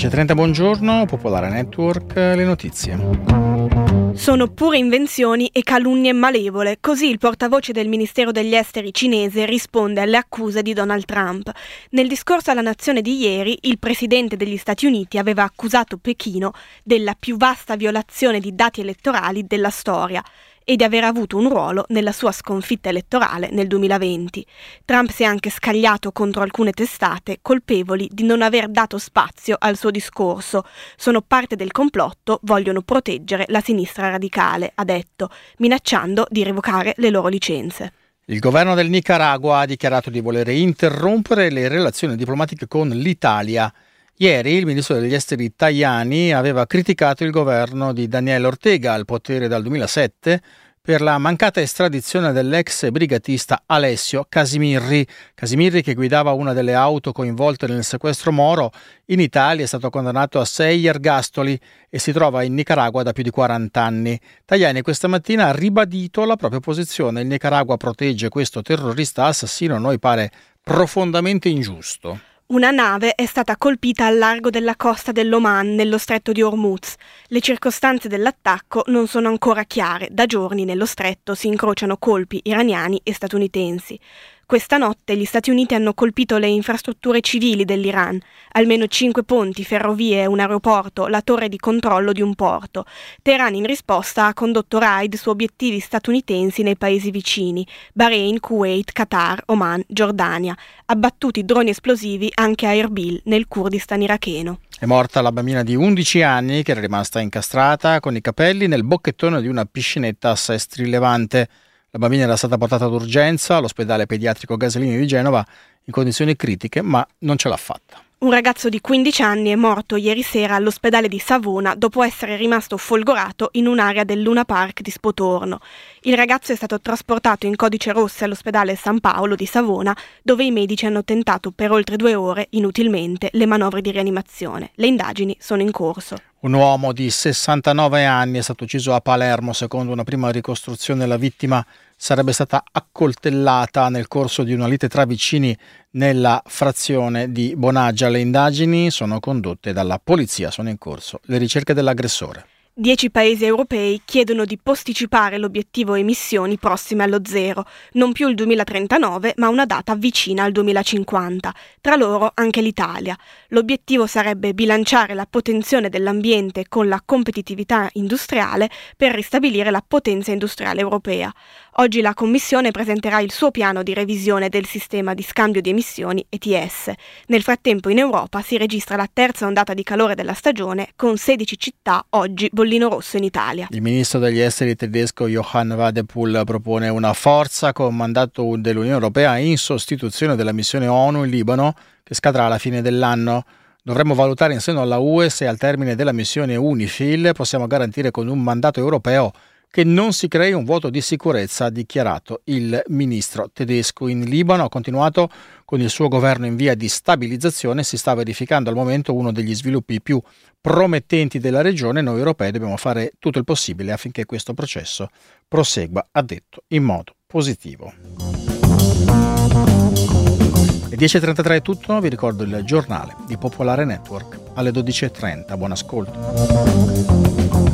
10.30, buongiorno, Popolare Network, le notizie. Sono pure invenzioni e calunnie malevole, così il portavoce del Ministero degli Esteri cinese risponde alle accuse di Donald Trump. Nel discorso alla nazione di ieri, il presidente degli Stati Uniti aveva accusato Pechino della più vasta violazione di dati elettorali della storia e di aver avuto un ruolo nella sua sconfitta elettorale nel 2020. Trump si è anche scagliato contro alcune testate colpevoli di non aver dato spazio al suo discorso. Sono parte del complotto, vogliono proteggere la sinistra radicale, ha detto, minacciando di revocare le loro licenze. Il governo del Nicaragua ha dichiarato di voler interrompere le relazioni diplomatiche con l'Italia. Ieri il ministro degli esteri Tajani aveva criticato il governo di Daniel Ortega, al potere dal 2007, per la mancata estradizione dell'ex brigatista Alessio Casimirri. Casimirri, che guidava una delle auto coinvolte nel sequestro Moro, in Italia è stato condannato a 6 ergastoli e si trova in Nicaragua da più di 40 anni. Tajani questa mattina ha ribadito la propria posizione. Il Nicaragua protegge questo terrorista assassino, a noi pare profondamente ingiusto. Una nave è stata colpita al largo della costa dell'Oman, nello stretto di Hormuz. Le circostanze dell'attacco non sono ancora chiare. Da giorni nello stretto si incrociano colpi iraniani e statunitensi. Questa notte gli Stati Uniti hanno colpito le infrastrutture civili dell'Iran, almeno 5 ponti, ferrovie, un aeroporto, la torre di controllo di un porto. Teheran in risposta ha condotto raid su obiettivi statunitensi nei paesi vicini, Bahrain, Kuwait, Qatar, Oman, Giordania. Abbattuti droni esplosivi anche a Erbil, nel Kurdistan iracheno. È morta la bambina di 11 anni che era rimasta incastrata con i capelli nel bocchettone di una piscinetta a Sestri Levante. La bambina era stata portata d'urgenza all'ospedale pediatrico Gaslini di Genova in condizioni critiche, ma non ce l'ha fatta. Un ragazzo di 15 anni è morto ieri sera all'ospedale di Savona dopo essere rimasto folgorato in un'area del Luna Park di Spotorno. Il ragazzo è stato trasportato in codice rosso all'ospedale San Paolo di Savona, dove i medici hanno tentato per oltre 2 ore, inutilmente, le manovre di rianimazione. Le indagini sono in corso. Un uomo di 69 anni è stato ucciso a Palermo. Secondo una prima ricostruzione, la vittima sarebbe stata accoltellata nel corso di una lite tra vicini nella frazione di Bonaggia. Le indagini sono condotte dalla polizia, sono in corso le ricerche dell'aggressore. 10 paesi europei chiedono di posticipare l'obiettivo emissioni prossime allo zero, non più il 2039 ma una data vicina al 2050, tra loro anche l'Italia. L'obiettivo sarebbe bilanciare la potenziazione dell'ambiente con la competitività industriale per ristabilire la potenza industriale europea. Oggi la Commissione presenterà il suo piano di revisione del sistema di scambio di emissioni ETS. Nel frattempo in Europa si registra la terza ondata di calore della stagione con 16 città oggi bollino rosso in Italia. Il ministro degli esteri tedesco Johann Wadephul propone una forza con mandato dell'Unione Europea in sostituzione della missione ONU in Libano che scadrà alla fine dell'anno. Dovremmo valutare in seno alla UE se al termine della missione UNIFIL possiamo garantire con un mandato europeo che non si crei un vuoto di sicurezza, ha dichiarato il ministro tedesco. In Libano ha continuato con il suo governo in via di stabilizzazione. Si sta verificando al momento uno degli sviluppi più promettenti della regione. Noi europei dobbiamo fare tutto il possibile affinché questo processo prosegua, ha detto, in modo positivo. Le 10.33 è tutto, vi ricordo il giornale di Popolare Network alle 12.30. Buon ascolto.